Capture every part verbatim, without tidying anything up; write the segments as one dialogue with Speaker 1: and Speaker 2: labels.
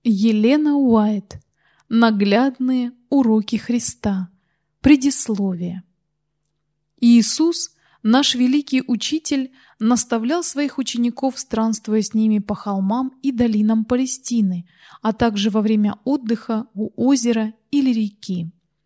Speaker 1: Елена Уайт. Наглядные уроки Христа. Предисловие. Иисус, наш великий учитель, наставлял своих учеников, странствуя с ними по холмам и долинам Палестины, а также во время отдыха у озера или реки.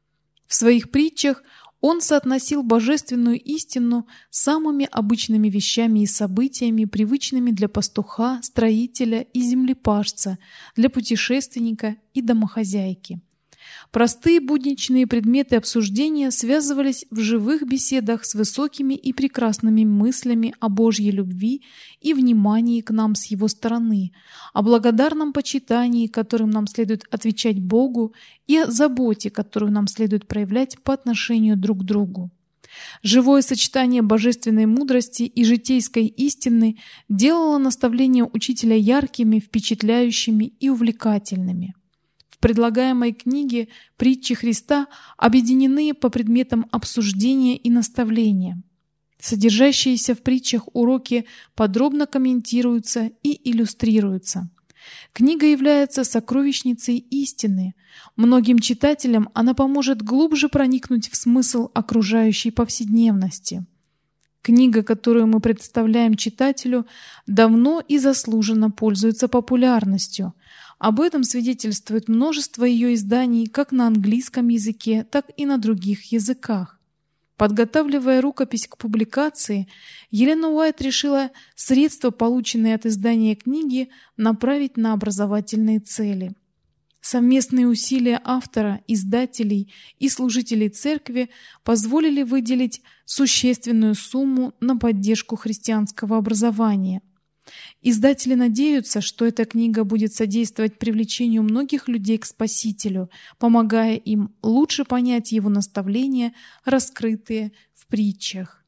Speaker 1: В своих притчах Он соотносил божественную истину с самыми обычными вещами и событиями, привычными для пастуха, строителя и землепашца, для путешественника и домохозяйки. Простые будничные предметы обсуждения связывались в живых беседах с высокими и прекрасными мыслями о Божьей любви и внимании к нам с Его стороны, о благодарном почитании, которым нам следует отвечать Богу, и о заботе, которую нам следует проявлять по отношению друг к другу. Живое сочетание божественной мудрости и житейской истины делало наставления учителя яркими, впечатляющими и увлекательными. В предлагаемой книге притчи Христа объединены по предметам обсуждения и наставления. Содержащиеся в притчах уроки подробно комментируются и иллюстрируются. Книга является сокровищницей истины. Многим читателям она поможет глубже проникнуть в смысл окружающей повседневности. Книга, которую мы представляем читателю, давно и заслуженно пользуется популярностью. Об этом свидетельствует множество ее изданий как на английском языке, так и на других языках. Подготавливая рукопись к публикации, Елена Уайт решила средства, полученные от издания книги, направить на образовательные цели. Совместные усилия автора, издателей и служителей церкви позволили выделить существенную сумму на поддержку христианского образования. Издатели надеются, что эта книга будет содействовать привлечению многих людей к Спасителю, помогая им лучше понять Его наставления, раскрытые в притчах.